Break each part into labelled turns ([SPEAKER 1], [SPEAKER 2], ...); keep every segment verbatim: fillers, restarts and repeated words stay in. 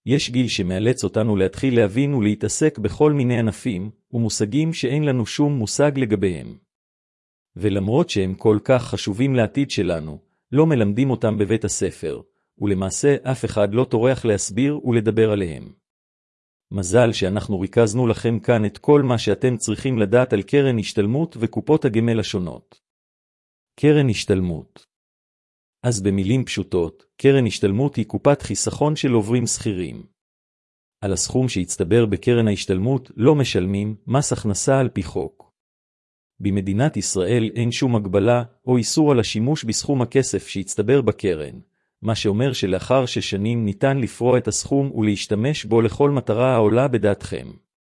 [SPEAKER 1] יש גיל שמאלץ אותנו להתחיל להבין ולהתעסק בכל מיני ענפים ומושגים שאין לנו שום מושג לגביהם. ולמרות שהם כל כך חשובים לעתיד שלנו, לא מלמדים אותם בבית הספר, ולמעשה אף אחד לא טורח להסביר ולדבר עליהם. מזל שאנחנו ריכזנו לכם כאן את כל מה שאתם צריכים לדעת על קרן השתלמות וקופות הגמל השונות. קרן השתלמות. אז במילים פשוטות, קרן השתלמות היא קופת חיסכון של עוברים שכירים. על הסכום שהצטבר בקרן ההשתלמות לא משלמים מס הכנסה על פי חוק. במדינת ישראל אין שום הגבלה או איסור על השימוש בסכום הכסף שהצטבר בקרן, מה שאומר שלאחר ששנים ניתן לפרוע את הסכום ולהשתמש בו לכל מטרה העולה בדעתכם.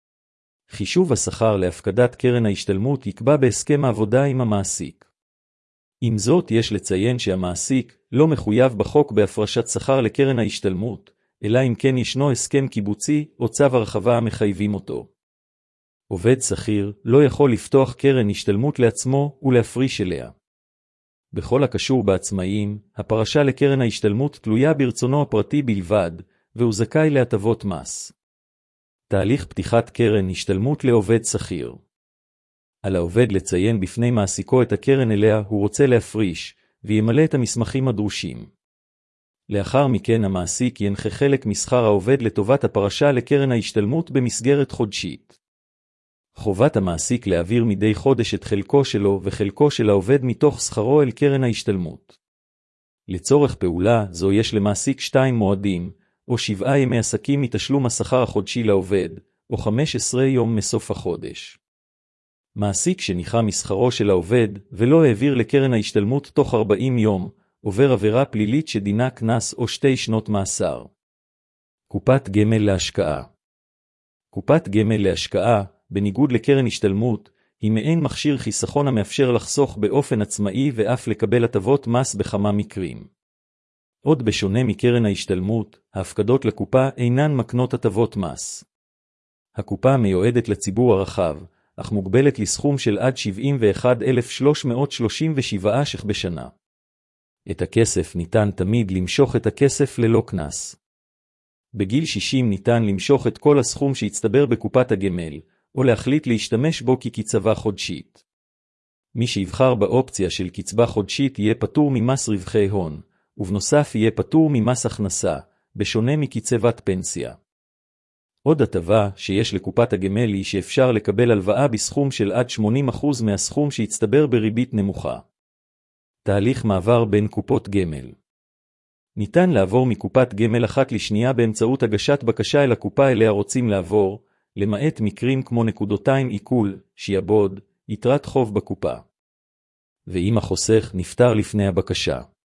[SPEAKER 1] חישוב השכר להפקדת קרן ההשתלמות יקבע בהסכם העבודה עם המעסיק. עם זאת יש לציין שהמעסיק לא מחויב בחוק בהפרשת שכר לקרן ההשתלמות, אלא אם כן ישנו הסכם קיבוצי או צו הרחבה המחייבים אותו. עובד שכיר לא יכול לפתוח קרן השתלמות לעצמו ולהפריש אליה. בכל הקשור בעצמאים, הפרשה לקרן ההשתלמות תלויה ברצונו הפרטי בלבד, והוא זכאי להטבות מס. תהליך פתיחת קרן השתלמות לעובד שכיר. על העובד לציין בפני מעסיקו את הקרן אליה הוא רוצה להפריש, וימלא את המסמכים הדרושים. לאחר מכן המעסיק ינחה חלק משכר העובד לטובת הפרשה לקרן ההשתלמות במסגרת חודשית. חובת המעסיק להעביר מדי חודש את חלקו שלו וחלקו של העובד מתוך שכרו אל קרן ההשתלמות. לצורך פעולה זו יש למעסיק שתיים מועדים, או שבעה ימי עסקים מתשלום השכר החודשי לעובד, או חמש עשרה יום מסוף החודש. מעסיק שניחה משכרו של העובד ולא העביר לקרן ההשתלמות תוך ארבעים יום, עובר עבירה פלילית שדינה קנס או שתי שנות מאסר. קופת גמל להשקעה. קופת גמל להשקעה, בניגוד לקרן השתלמות, היא מעין מכשיר חיסכון המאפשר לחסוך באופן עצמאי ואף לקבל הטבות מס בכמה מקרים. עוד בשונה מקרן ההשתלמות, ההפקדות לקופה אינן מקנות הטבות מס. הקופה מיועדת לציבור הרחב, אך מוגבלת לסכום של עד שבעים ואחד אלף שלוש מאות שלושים ושבע ש"ח בשנה. את הכסף ניתן תמיד למשוך את הכסף ללא קנס. בגיל שישים ניתן למשוך את כל הסכום שהצטבר בקופת הגמל, או להחליט להשתמש בו כקצבה חודשית. מי שיבחר באופציה של קצבה חודשית יהיה פטור ממס רווחי הון, ובנוסף יהיה פטור ממס הכנסה, בשונה מקצבת פנסיה. עוד הטבה שיש לקופת הגמל היא שאפשר לקבל הלוואה בסכום של עד שמונים אחוז מהסכום שהצטבר בריבית נמוכה. תהליך מעבר בין קופות גמל. ניתן לעבור מקופת גמל אחת לשנייה באמצעות הגשת בקשה אל הקופה אליה רוצים לעבור, למעט מקרים כמו נקודותיים עיכול, שיעבוד, יתרת חוב בקופה. ואם החוסך נפטר לפני הבקשה.